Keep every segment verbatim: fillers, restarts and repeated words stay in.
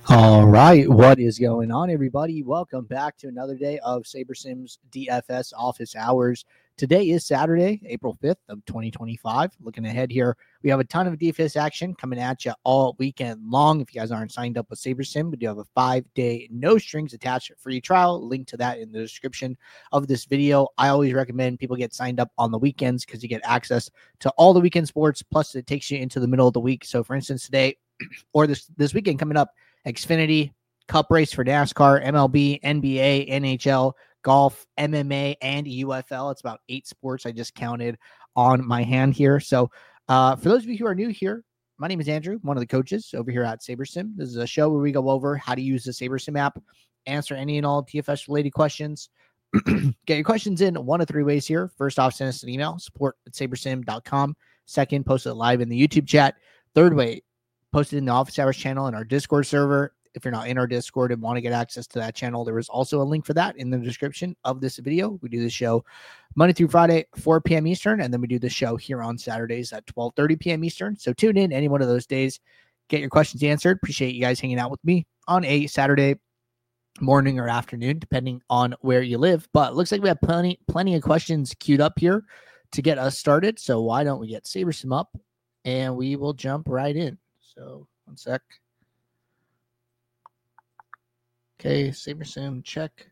All right, what is going on, everybody? Welcome back to another day of SaberSims D F S office hours. Today is Saturday, April fifth of twenty twenty-five. Looking ahead here, we have a ton of D F S action coming at you all weekend long. If you guys aren't signed up with SaberSim, we do have a five-day no strings attached free trial. Link to that in the description of this video. I always recommend people get signed up on the weekends because you get access to all the weekend sports, plus it takes you into the middle of the week. So for instance, today or this this weekend coming up, Xfinity, Cup race for NASCAR, M L B, N B A, N H L, golf, M M A, and U F L. It's about eight sports I just counted on my hand here. So uh, for those of you who are new here, my name is Andrew, one of the coaches over here at SaberSim. This is a show where we go over how to use the SaberSim app, answer any and all T F S-related questions. Get your questions in one of three ways here. First off, send us an email, support at sabersim dot com. Second, post it live in the YouTube chat. Third way, posted in the office hours channel in our Discord server. If you're not in our Discord and want to get access to that channel, there is also a link for that in the description of this video. We do the show Monday through Friday, four p.m. Eastern, and then we do the show here on Saturdays at twelve thirty p.m. Eastern. So tune in any one of those days, get your questions answered. Appreciate you guys hanging out with me on a Saturday morning or afternoon, depending on where you live. But it looks like we have plenty, plenty of questions queued up here to get us started. So why don't we get SaberSim up and we will jump right in. So one sec. Okay, SaberSim, check.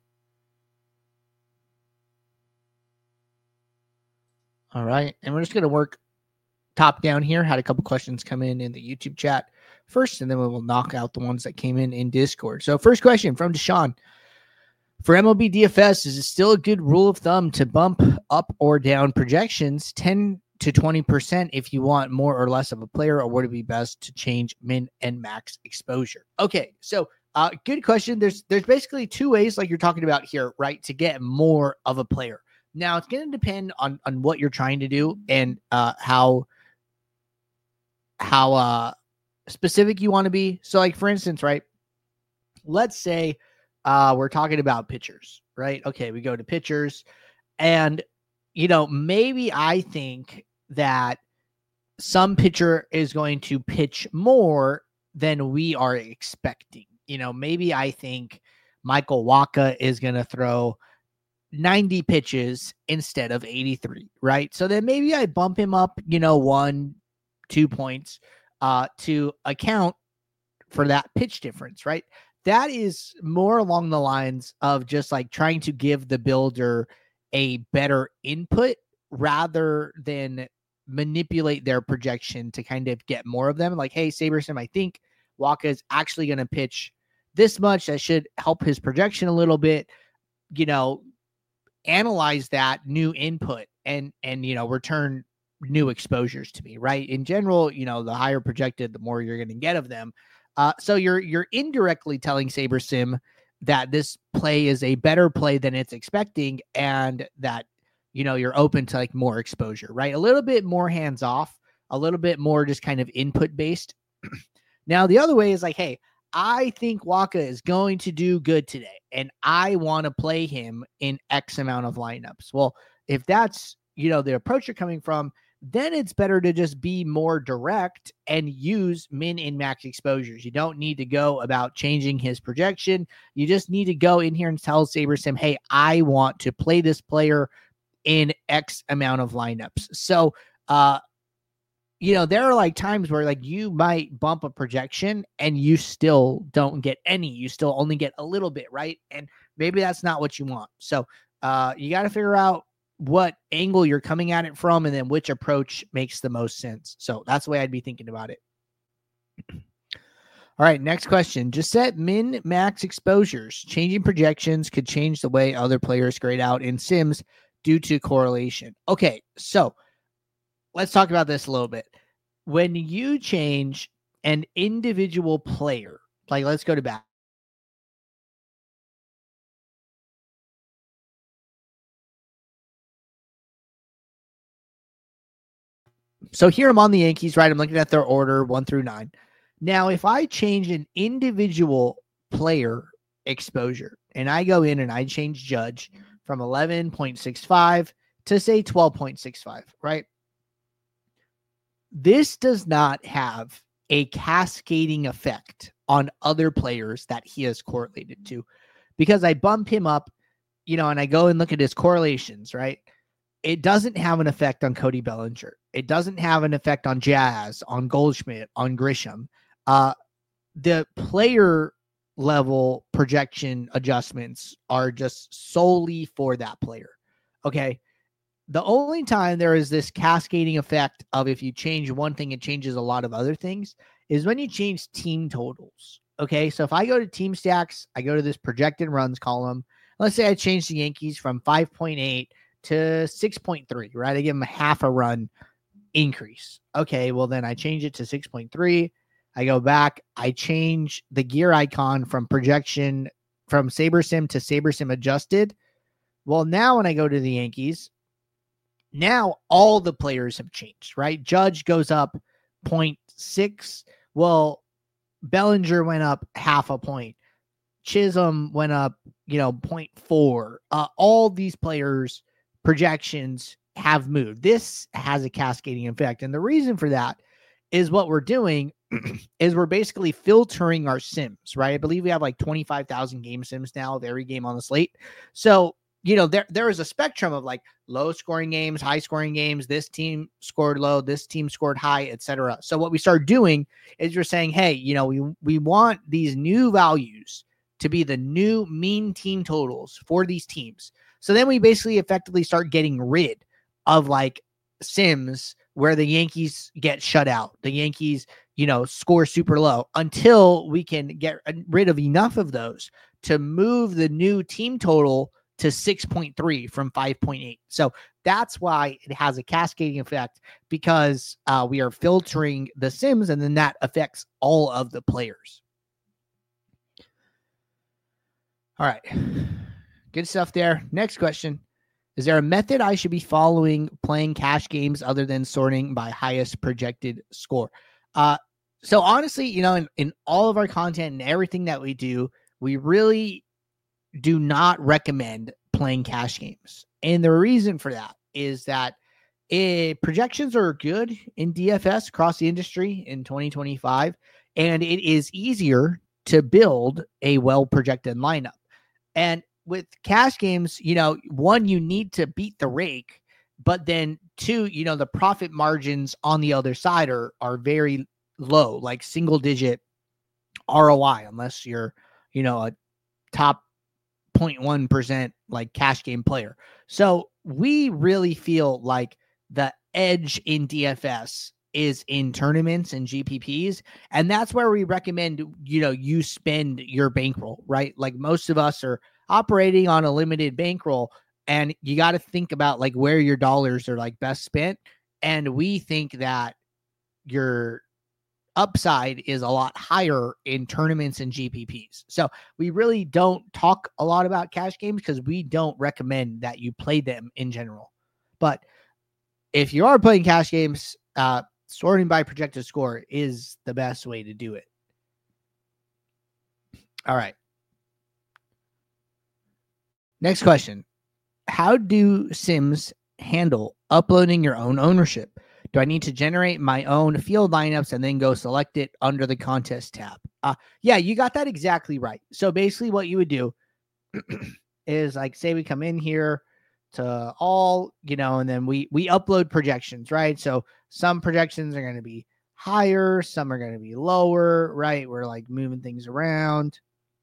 All right, and we're just going to work top down here. Had a couple questions come in in the YouTube chat first, and then we will knock out the ones that came in in Discord. So first question from Deshaun. For M L B D F S, is it still a good rule of thumb to bump up or down projections ten to twenty percent if you want more or less of a player, or would it be best to change min and max exposure? Okay, so uh, good question. There's there's basically two ways, like you're talking about here, right, to get more of a player. Now, it's going to depend on on what you're trying to do and uh, how how uh, specific you want to be. So, like for instance, right, let's say uh, we're talking about pitchers, right? Okay, we go to pitchers, and you know, maybe I think that some pitcher is going to pitch more than we are expecting. You know, maybe I think Michael Wacha is going to throw ninety pitches instead of eighty-three, right? So then maybe I bump him up, you know, one, two points uh, to account for that pitch difference, right? That is more along the lines of just like trying to give the builder a better input rather than manipulate their projection to kind of get more of them. Like, hey, SaberSim, I think Wacha is actually going to pitch this much. That should help his projection a little bit. You know, analyze that new input and, and, you know, return new exposures to me, right? In general, you know, the higher projected, the more you're going to get of them. Uh, so you're, you're indirectly telling SaberSim that this play is a better play than it's expecting, and that, you know, you're open to like more exposure, right? A little bit more hands off, a little bit more just kind of input based. Now, the other way is like, hey, I think Wacha is going to do good today, and I want to play him in X amount of lineups. Well, if that's, you know, the approach you're coming from, then it's better to just be more direct and use min and max exposures. You don't need to go about changing his projection. You just need to go in here and tell SaberSim, hey, I want to play this player in X amount of lineups. So, uh, you know, there are like times where like you might bump a projection and you still don't get any. You still only get a little bit, right? And maybe that's not what you want. So uh, you got to figure out what angle you're coming at it from, and then which approach makes the most sense. So that's the way I'd be thinking about it. All right, next question. Just set min max exposures. Changing projections could change the way other players grade out in Sims due to correlation. Okay, so let's talk about this a little bit. When you change an individual player, like let's go to bat. So here I'm on the Yankees, right? I'm looking at their order one through nine. Now, if I change an individual player exposure and I go in and I change Judge from eleven point six five to say twelve point six five, right? This does not have a cascading effect on other players that he is correlated to, because I bump him up, you know, and I go and look at his correlations, right? It doesn't have an effect on Cody Bellinger. It doesn't have an effect on Jazz, on Goldschmidt, on Grisham. Uh, the player level projection adjustments are just solely for that player. Okay. The only time there is this cascading effect of if you change one thing, it changes a lot of other things is when you change team totals. Okay. So if I go to team stacks, I go to this projected runs column. Let's say I change the Yankees from five point eight to six point three, right? I give them a half a run increase. Okay. Well, then I change it to six point three. I go back, I change the gear icon from projection from SaberSim to SaberSim adjusted. Well, now when I go to the Yankees, now all the players have changed, right? Judge goes up zero point six. Well, Bellinger went up half a point. Chisholm went up, you know, zero point four. Uh, all these players' projections have moved. This has a cascading effect. And the reason for that is what we're doing is we're basically filtering our sims, right? I believe we have like twenty-five thousand game sims now of every game on the slate. So, you know, there, there is a spectrum of like low scoring games, high scoring games. This team scored low, this team scored high, et cetera. So what we start doing is we're saying, hey, you know, we, we want these new values to be the new mean team totals for these teams. So then we basically effectively start getting rid of like sims where the Yankees get shut out. The Yankees, you know, score super low until we can get rid of enough of those to move the new team total to six point three from five point eight. So that's why it has a cascading effect, because uh, we are filtering the sims and then that affects all of the players. All right. Good stuff there. Next question. Is there a method I should be following playing cash games other than sorting by highest projected score? Uh, so honestly, you know, in, in all of our content and everything that we do, we really do not recommend playing cash games. And the reason for that is that it, projections are good in D F S across the industry in twenty twenty-five, and it is easier to build a well-projected lineup. And with cash games, you know, one, you need to beat the rake, but then two, you know, the profit margins on the other side are, are very low, like single digit R O I, unless you're, you know, a top zero point one percent like cash game player. So we really feel like the edge in D F S is in tournaments and G P Ps. And that's where we recommend, you know, you spend your bankroll, right? Like most of us are operating on a limited bankroll, and you got to think about like where your dollars are like best spent. And we think that your upside is a lot higher in tournaments and G P Ps. So we really don't talk a lot about cash games because we don't recommend that you play them in general. But if you are playing cash games, uh, sorting by projected score is the best way to do it. All right. Next question. How do Sims handle uploading your own ownership? Do I need to generate my own field lineups and then go select it under the contest tab? Uh, yeah, you got that exactly right. So basically what you would do is like, say we come in here to all, you know, and then we, we upload projections, right? So some projections are going to be higher. Some are going to be lower, right? We're like moving things around.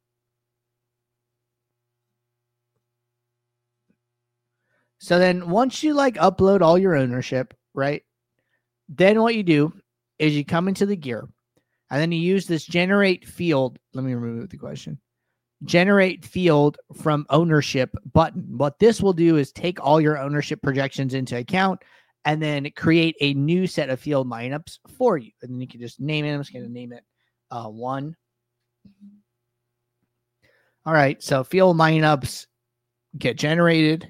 So then once you like upload all your ownership, right? Then what you do is you come into the gear and then you use this generate field. Let me remove the question. Generate field from ownership button. What this will do is take all your ownership projections into account and then create a new set of field lineups for you. And then you can just name it. I'm just going to name it uh, one. All right. So field lineups get generated.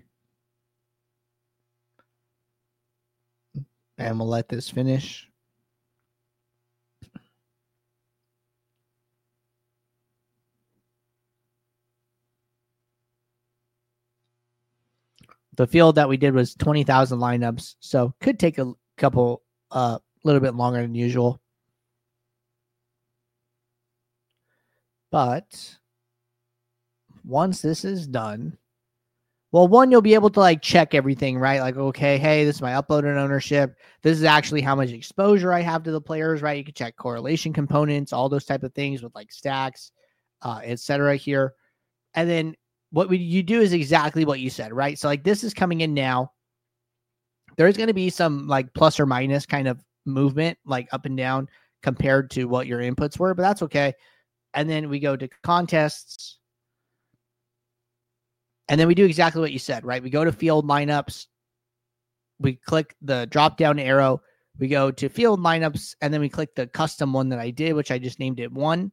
And we'll let this finish. The field that we did was twenty thousand lineups, so could take a couple, a uh, little bit longer than usual. But once this is done, well, one, you'll be able to like check everything, right? Like, okay, hey, this is my upload and ownership. This is actually how much exposure I have to the players, right? You can check correlation components, all those type of things with like stacks, uh, et cetera here. And then what we, you do is exactly what you said, right? So like this is coming in now. There's going to be some like plus or minus kind of movement, like up and down compared to what your inputs were, but that's okay. And then we go to contests. And then we do exactly what you said, right? We go to field lineups. We click the drop down arrow. We go to field lineups, and then we click the custom one that I did, which I just named it one.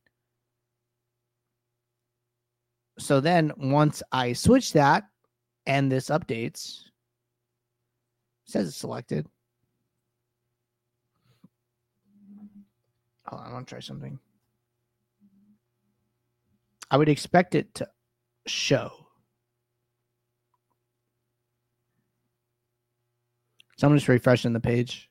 So then once I switch that and this updates, it says it's selected. Hold on, I want to try something. I would expect it to show. So I'm just refreshing the page.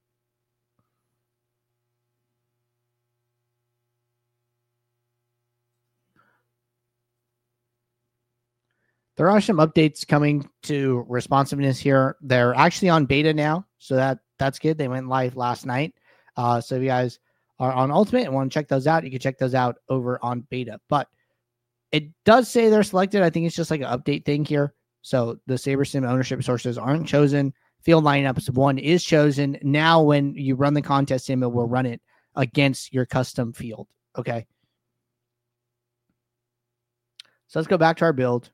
There are some updates coming to responsiveness here. They're actually on beta now, so that that's good. They went live last night. Uh, so if you guys are on Ultimate and want to check those out, you can check those out over on beta. But it does say they're selected. I think it's just like an update thing here. So the SaberSim ownership sources aren't chosen. Field lineups one is chosen. Now when you run the contest sim, it will run it against your custom field. Okay. So let's go back to our build.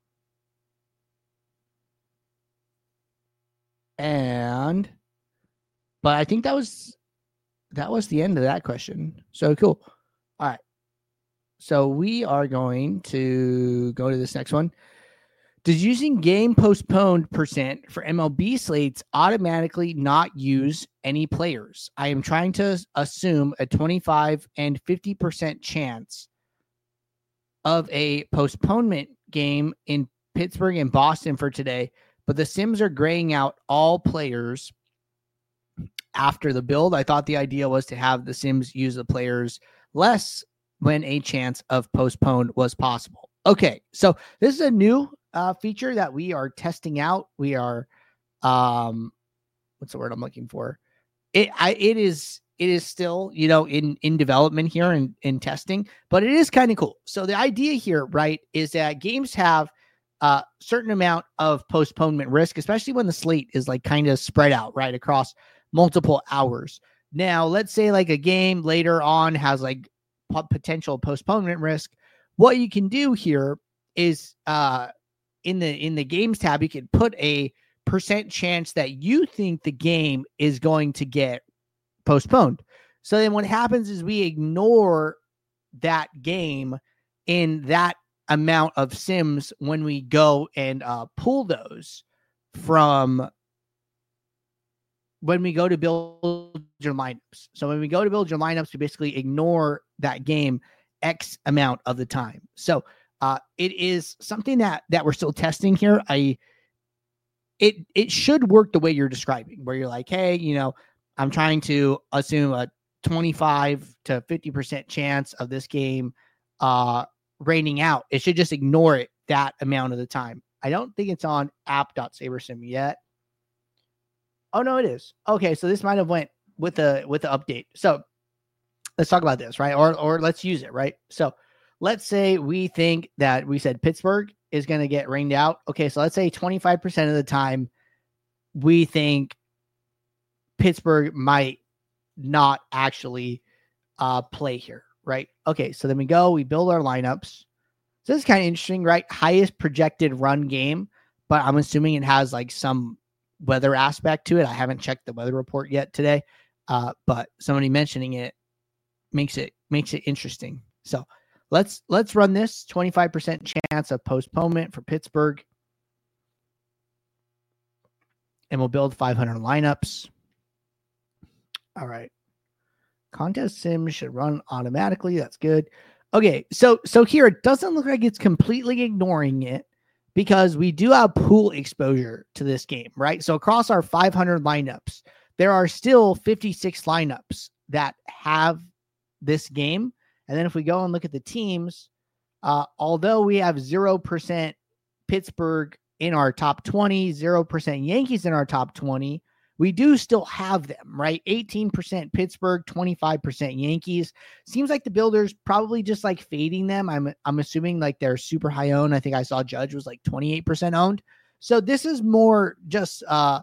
And, but I think that was, that was the end of that question. So cool. All right. So we are going to go to this next one. Does using game postponed percent for M L B slates automatically not use any players? I am trying to assume a twenty-five and fifty percent chance of a postponement game in Pittsburgh and Boston for today, but the Sims are graying out all players after the build. I thought the idea was to have the Sims use the players less when a chance of postponed was possible. Okay, so this is a new uh, feature that we are testing out. We are, um, what's the word I'm looking for? It I it is it is still, you know, in in development here and in, in testing, but it is kind of cool. So the idea here, right, is that games have a certain amount of postponement risk, especially when the slate is like kind of spread out right across multiple hours. Now, let's say like a game later on has like potential postponement risk. What you can do here is uh in the in the games tab, you can put a percent chance that you think the game is going to get postponed. So then what happens is we ignore that game in that amount of Sims when we go and uh pull those from when we go to build your lineups. So when we go to build your lineups, we basically ignore that game X amount of the time. So uh, it is something that that we're still testing here. I it it should work the way you're describing, where you're like, hey, you know, I'm trying to assume a twenty-five to fifty percent chance of this game uh, raining out. It should just ignore it that amount of the time. I don't think it's on app.sabersim yet. Oh no, it is. Okay, so this might have went with the with the update. So let's talk about this, right? Or or let's use it, right? So let's say we think that we said Pittsburgh is going to get rained out. Okay, so let's say twenty-five percent of the time we think Pittsburgh might not actually uh, play here, right? Okay, so then we go, we build our lineups. So this is kind of interesting, right? Highest projected run game, but I'm assuming it has like some weather aspect to it. I haven't checked the weather report yet today, uh, but somebody mentioning it makes it makes it interesting. So let's let's run this twenty-five percent chance of postponement for Pittsburgh, and we'll build five hundred lineups. All right, contest sim should run automatically. That's good. Okay, so so here it doesn't look like it's completely ignoring it, because we do have pool exposure to this game, right? So across our five hundred lineups, there are still fifty-six lineups that have this game, And then if we go and look at the teams, uh, although we have zero percent Pittsburgh in our top twenty, zero percent Yankees in our top twenty, we do still have them, right? eighteen percent Pittsburgh, twenty-five percent Yankees. Seems like the builders probably just like fading them. I'm I'm assuming like they're super high owned. I think I saw Judge was like twenty-eight percent owned. So this is more just uh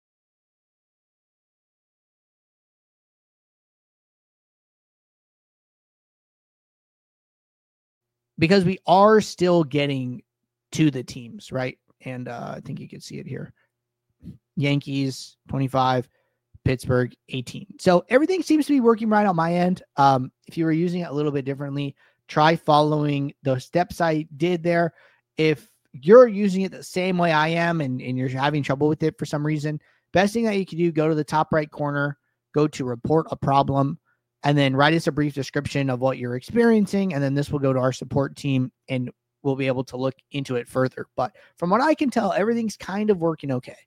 because we are still getting to the teams, right? And uh, I think you can see it here. Yankees, twenty-five, Pittsburgh, eighteen. So everything seems to be working right on my end. Um, if you were using it a little bit differently, try following the steps I did there. If you're using it the same way I am and, and you're having trouble with it for some reason, best thing that you can do, go to the top right corner, go to report a problem, and then write us a brief description of what you're experiencing. And then this will go to our support team and we'll be able to look into it further. But from what I can tell, everything's kind of working okay.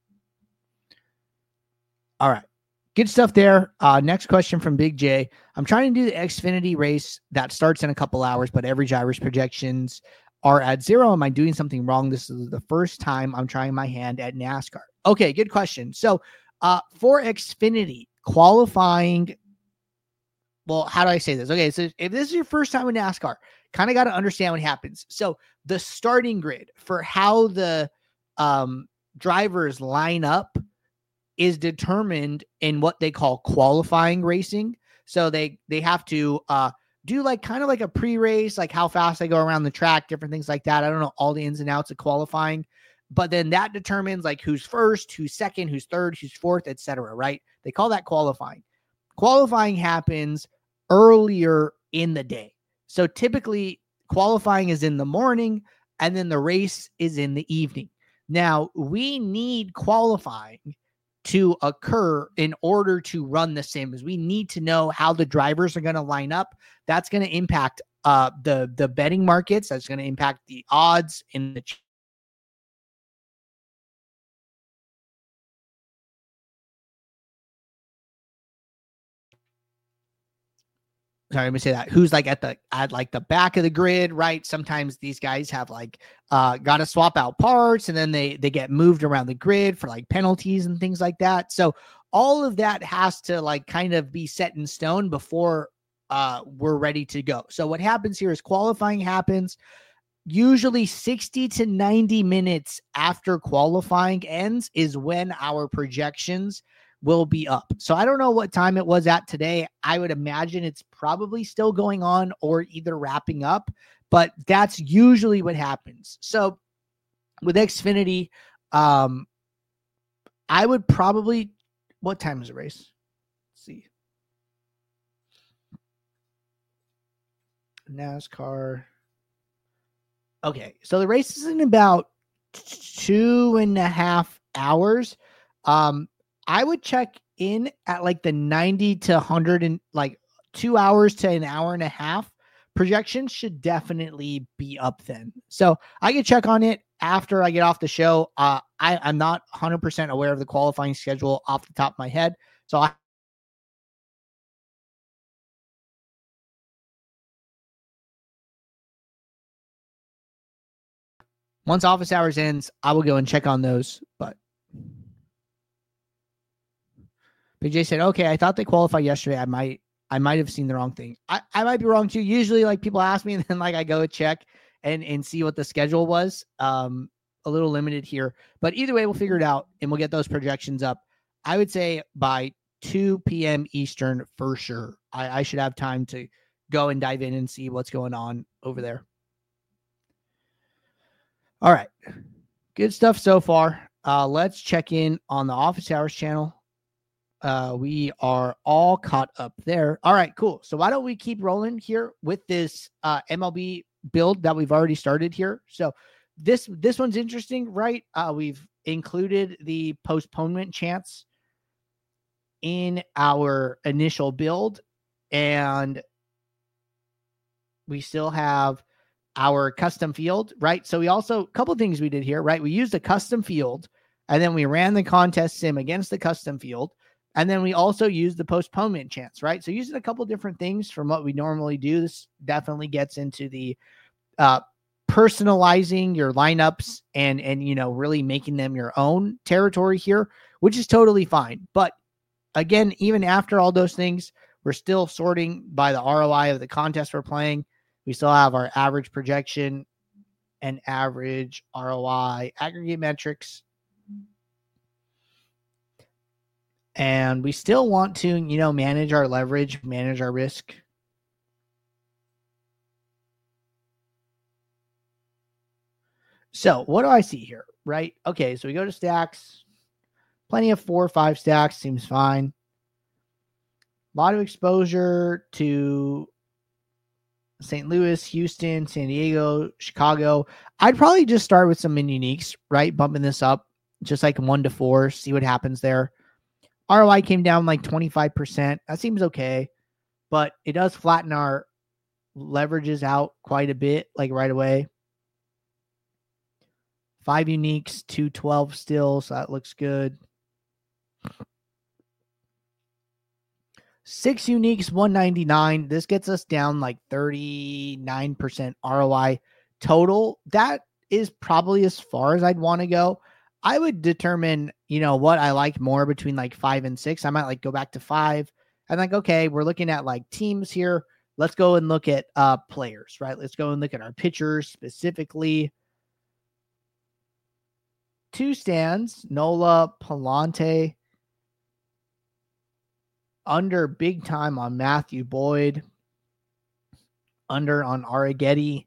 All right. Good stuff there. Uh, next question from Big J. I'm trying to do the Xfinity race that starts in a couple hours, but every driver's projections are at zero. Am I doing something wrong? This is the first time I'm trying my hand at NASCAR. Okay, good question. So uh, for Xfinity, qualifying, well, how do I say this? Okay, so if this is your first time in NASCAR, kind of got to understand what happens. So the starting grid for how the um, drivers line up is determined in what they call qualifying racing. So they they have to uh, do like kind of like a pre-race, like how fast they go around the track, different things like that. I don't know all the ins and outs of qualifying, but then that determines like who's first, who's second, who's third, who's fourth, et cetera. Right? They call that qualifying. Qualifying happens earlier in the day. So typically qualifying is in the morning and then the race is in the evening. Now we need qualifying to occur in order to run the sims. We need to know how the drivers are going to line up. That's going to impact uh, the, the betting markets. That's going to impact the odds in the ch- Sorry, let me say that. Who's like at the at like the back of the grid, right? Sometimes these guys have like uh got to swap out parts, and then they they get moved around the grid for like penalties and things like that. So all of that has to like kind of be set in stone before uh we're ready to go. So what happens here is qualifying happens usually sixty to ninety minutes after qualifying ends is when our projections will be up. So I don't know what time it was at today. I would imagine it's probably still going on or either wrapping up, but that's usually what happens. So with Xfinity, um, I would probably, what time is the race? Let's see. NASCAR. Okay. So the race is in about two and a half hours. Um, I would check in at like the ninety to one hundred and like two hours to an hour and a half. Projections should definitely be up then. So I can check on it after I get off the show. Uh, I, I'm not one hundred percent aware of the qualifying schedule off the top of my head. So I once office hours ends, I will go and check on those. But Big J said, okay, I thought they qualified yesterday. I might, I might have seen the wrong thing. I, I might be wrong too. Usually like people ask me and then like I go check and, and see what the schedule was. Um, a little limited here, but either way, we'll figure it out and we'll get those projections up. I would say by two p.m. Eastern for sure. I, I should have time to go and dive in and see what's going on over there. All right. Good stuff so far. Uh, let's check in on the Office Hours channel. Uh, we are all caught up there. All right, cool. So why don't we keep rolling here with this uh, M L B build that we've already started here. So this this one's interesting, right? Uh, we've included the postponement chance in our initial build, and we still have our custom field, right? So we also, a couple things we did here, right? We used a custom field, and then we ran the contest sim against the custom field. And then we also use the postponement chance, right? So using a couple different things from what we normally do. This definitely gets into the uh, personalizing your lineups and, and, you know, really making them your own territory here, which is totally fine. But again, even after all those things, we're still sorting by the R O I of the contest we're playing. We still have our average projection and average R O I aggregate metrics. And we still want to, you know, manage our leverage, manage our risk. So what do I see here, right? Okay, so we go to stacks. Plenty of four or five stacks. Seems fine. A lot of exposure to Saint Louis, Houston, San Diego, Chicago. I'd probably just start with some min uniques, right? Bumping this up just like one to four, see what happens there. R O I came down like twenty-five percent. That seems okay, but it does flatten our leverages out quite a bit, like right away. Five uniques, two twelve still, so that looks good. Six uniques, one ninety-nine. This gets us down like thirty-nine percent R O I total. That is probably as far as I'd want to go. I would determine, you know, what I like more between like five and six. I might like go back to five. I'm like, okay, we're looking at like teams here. Let's go and look at uh players, right? Let's go and look at our pitchers specifically. Two stands, Nola, Palante. Under big time on Matthew Boyd. Under on Arrighetti.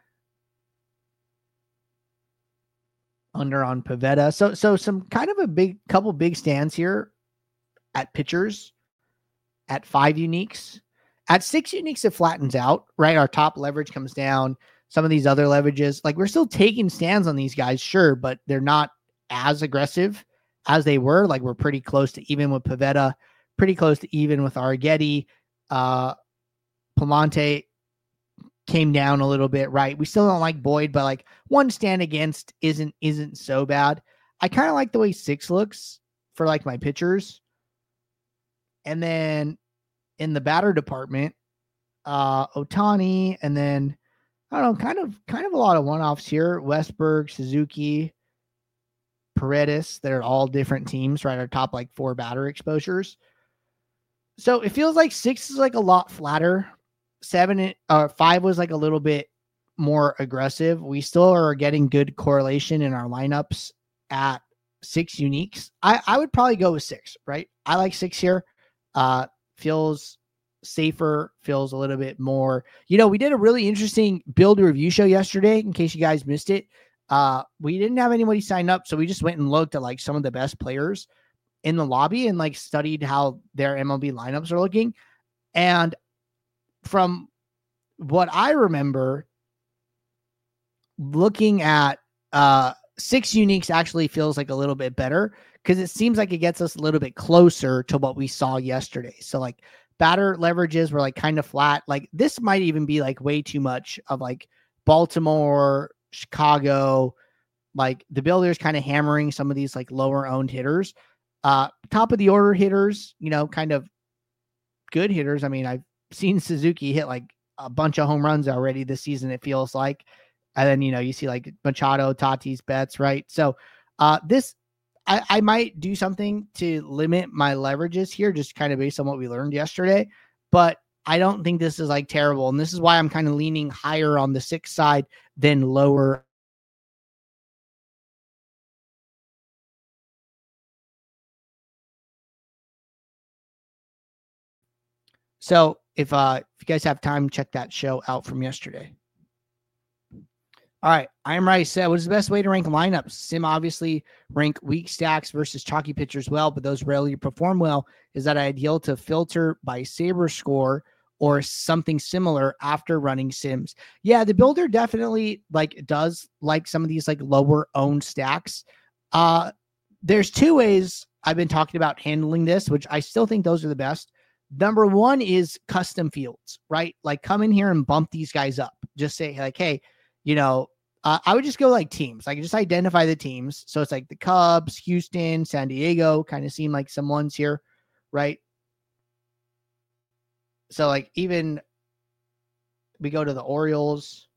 Under on Pivetta. So, so some kind of a big couple big stands here at pitchers at five uniques. At six uniques, it flattens out, right? Our top leverage comes down. Some of these other leverages, like we're still taking stands on these guys, sure, but they're not as aggressive as they were. Like we're pretty close to even with Pivetta, pretty close to even with Arrighetti. Uh, Palante came down a little bit, right? We still don't like Boyd, but like one stand against isn't isn't so bad. I kind of like the way six looks for like my pitchers. And then in the batter department, uh, Ohtani, and then I don't know, kind of kind of a lot of one-offs here. Westberg, Suzuki, Paredes. They're all different teams, right? Our top like four batter exposures. So it feels like six is like a lot flatter. Seven or uh, five was like a little bit more aggressive. We still are getting good correlation in our lineups at six uniques. I, I would probably go with six, right? I like six here. Uh, feels safer, feels a little bit more. You know, we did a really interesting build review show yesterday, in case you guys missed it. Uh, we didn't have anybody sign up, so we just went and looked at like some of the best players in the lobby and like studied how their M L B lineups are looking. And from what I remember, looking at uh, six uniques actually feels like a little bit better because it seems like it gets us a little bit closer to what we saw yesterday. So like batter leverages were like kind of flat. Like this might even be like way too much of like Baltimore, Chicago, like the builders kind of hammering some of these like lower owned hitters. Uh, top of the order hitters, you know, kind of good hitters. I mean, I've seen Suzuki hit like a bunch of home runs already this season, it feels like. And then, you know, you see like Machado, Tatis, Betts, right? So uh, this, I, I might do something to limit my leverages here, just kind of based on what we learned yesterday. But I don't think this is like terrible. And this is why I'm kind of leaning higher on the six side than lower. So if uh if you guys have time, check that show out from yesterday. All right, I am right. Said, what is the best way to rank lineups? Sim obviously rank weak stacks versus chalky pitchers well, but those rarely perform well. Is that ideal to filter by Saber score or something similar after running sims? Yeah, the builder definitely like does like some of these like lower owned stacks. Uh, there's two ways I've been talking about handling this, which I still think those are the best. Number one is custom fields, right? Like come in here and bump these guys up. Just say like, hey, you know, uh, I would just go like teams. Like just identify the teams. So it's like the Cubs, Houston, San Diego kind of seem like some ones here. right? So like even we go to the Orioles.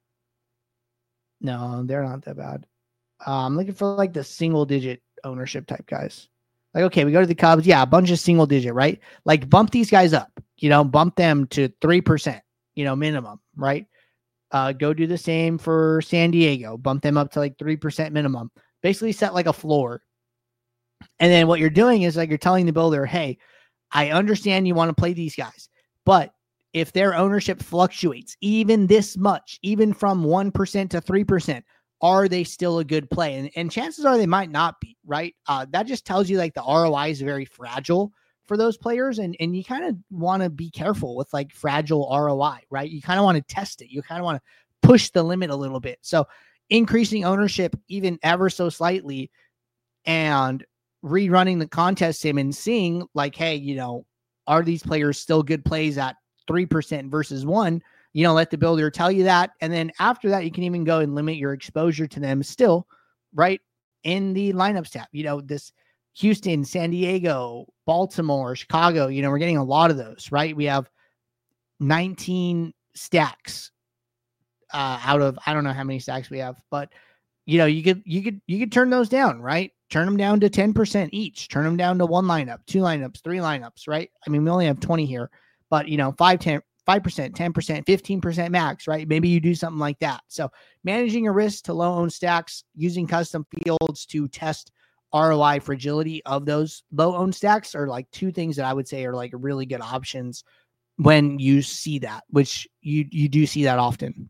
No, they're not that bad. Uh, I'm looking for like the single digit ownership type guys. Like, okay, we go to the Cubs. Yeah, a bunch of single digit, right? Like bump these guys up, you know, bump them to three percent, you know, minimum, right? Uh, go do the same for San Diego, bump them up to like three percent minimum. Basically set like a floor. And then what you're doing is like you're telling the builder, hey, I understand you want to play these guys, but if their ownership fluctuates even this much, even from one percent to three percent, are they still a good play? And, and chances are they might not be, right? Uh, that just tells you like the R O I is very fragile for those players. And, and you kind of want to be careful with like fragile R O I, right? You kind of want to test it. You kind of want to push the limit a little bit. So increasing ownership even ever so slightly and rerunning the contest sim and seeing like, hey, you know, are these players still good plays at three percent versus one? You know, let the builder tell you that. And then after that, you can even go and limit your exposure to them still, right? In the lineups tab, you know, this Houston, San Diego, Baltimore, Chicago, you know, we're getting a lot of those, right? We have nineteen stacks uh, out of, I don't know how many stacks we have, but you know, you could, you could, you could turn those down, right? Turn them down to ten percent each, turn them down to one lineup, two lineups, three lineups, right? I mean, we only have twenty here, but you know, five, ten, five percent, ten percent, fifteen percent max, right? Maybe you do something like that. So managing your risk to low owned stacks, using custom fields to test R O I fragility of those low owned stacks are like two things that I would say are like really good options when you see that, which you, you do see that often.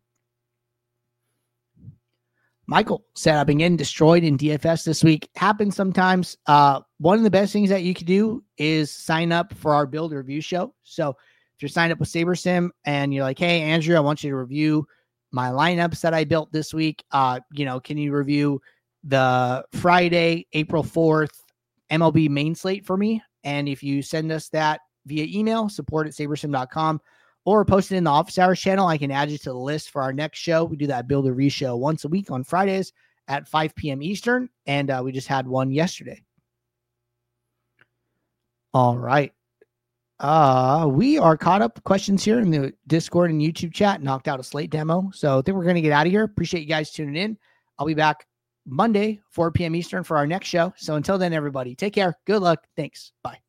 Michael said, I've been getting destroyed in D F S this week. Happens sometimes. Uh, one of the best things that you can do is sign up for our build review show. So if you're signed up with SaberSim and you're like, hey, Andrew, I want you to review my lineups that I built this week. Uh, you know, can you review the Friday, April fourth M L B main slate for me? And if you send us that via email, support at sabersim dot com, or post it in the office hours channel, I can add you to the list for our next show. We do that build a re show once a week on Fridays at five p.m. Eastern. And uh, we just had one yesterday. All right. Uh, we are caught up questions here in the Discord and YouTube chat, knocked out a slate demo. So I think we're going to get out of here. Appreciate you guys tuning in. I'll be back Monday, four p.m. Eastern for our next show. So until then, everybody, take care. Good luck. Thanks. Bye.